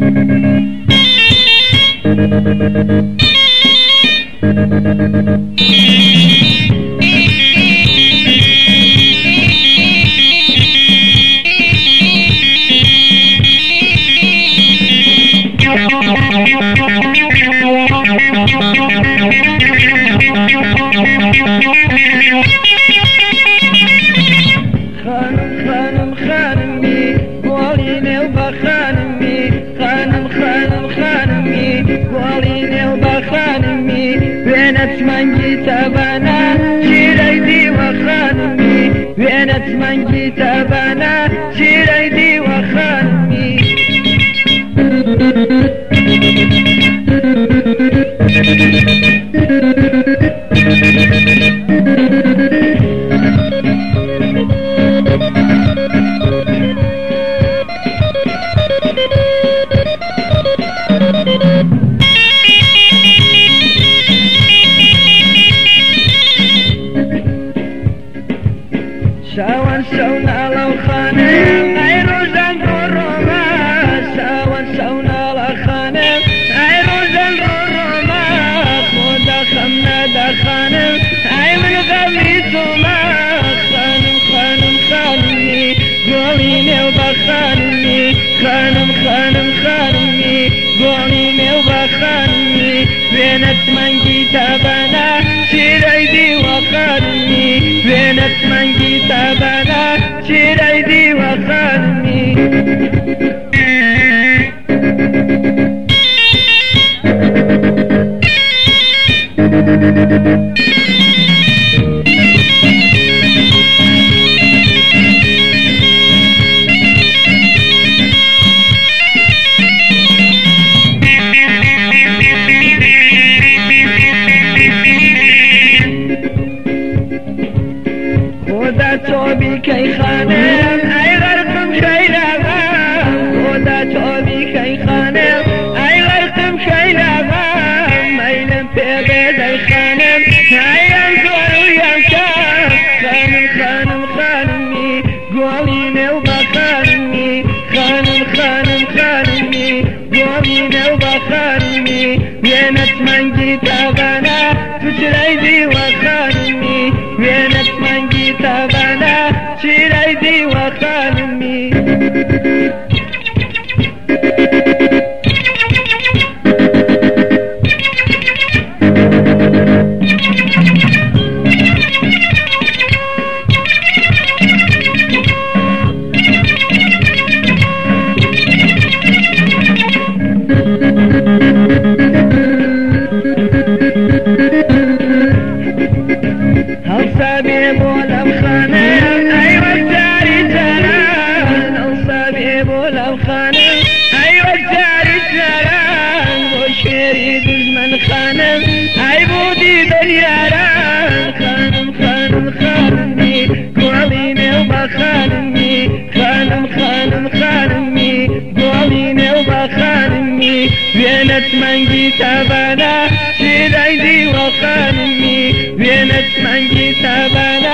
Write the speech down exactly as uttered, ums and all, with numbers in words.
خانم خانمی گوالینه و با خانمی خانم خانم خانمی گوالینه و با خانمی وينت منجي تابانا شيريدي وخانمي وينت منجي تابانا شيريدي وخانمي شاون سونا لو خانم ای روزن رو روما شاون سونا لو خانم ای روزن رو روما خدا خمنا دا خانم ای من غمی توما خانم خانم خانمی گوالینه و با خانمی خانم خانم خانمی گوالینه و با خانمی وينت منجي تابانا شيريدي وخانمي وينت منجي تابانا شيريدي وخانمي خدا توبی کی خانم ای غرقم شیلابا خدا توبی کی خانم ای غرقم شیلابا میلم پیبه ای خانم ای انزور و یمشا خانم خانم خانمی گوالینه و با خانمی خانم خانم خانمی گوالینه و با خانمی وينت منجي تابانا تشريدي وخانمي وينت منجي تابانا شيريدي وخانمي أوصابي بولم خانم أيوة جاري جلال أوصابي بولم خانم أيوة جاري جلال وشيري دزمن خانم أي بودي دلياران خانم خانم خانمي قواليني وبا خانمي خانم خانم خانمي قواليني وبا خانمي وينت منجي تابانا شيريدي وخانمي وينت منجي تابانا